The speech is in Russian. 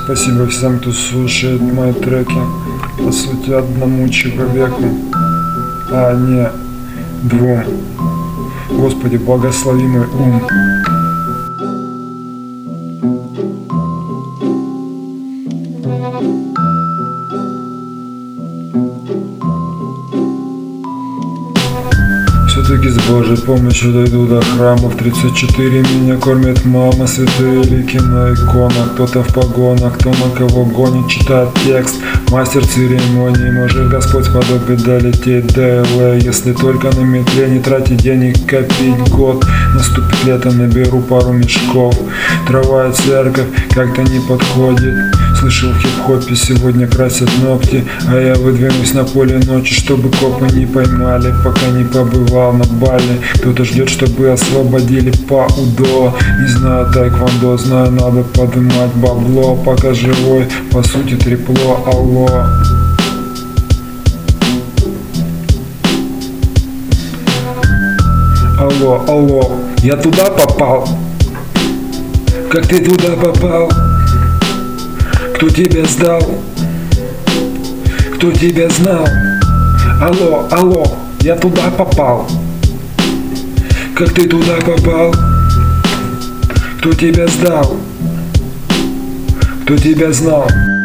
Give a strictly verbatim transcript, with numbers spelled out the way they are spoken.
Спасибо всем, кто слушает мои треки. По сути, одному человеку, а не двум. Господи, благослови мой ум. Все-таки с Божьей помощью дойду до храма. В тридцать четыре меня кормит мама. Святые лики на иконах. Кто-то в погонах, кто на кого гонит. Читает текст, мастер церемонии. Может Господь сподобит долететь до Л А. Если только на метле не тратить денег, копить год. Наступит лето, наберу пару мешков. Трава и церковь как-то не подходит. Слышал, в хип-хопе сегодня красят ногти. А я выдвинусь на поле ночи, чтобы копы не поймали, пока не побывал на Бали. Кто-то ждет, чтобы освободили ПАУДО. Не знаю тайквондо, знаю, надо поднимать бабло. Пока живой, по сути трепло, алло. Алло, алло, я туда попал? Как ты туда попал? Кто тебя сдал? Кто тебя знал? Алло, алло, я туда попал. Как ты туда попал? Кто тебя сдал? Кто тебя знал?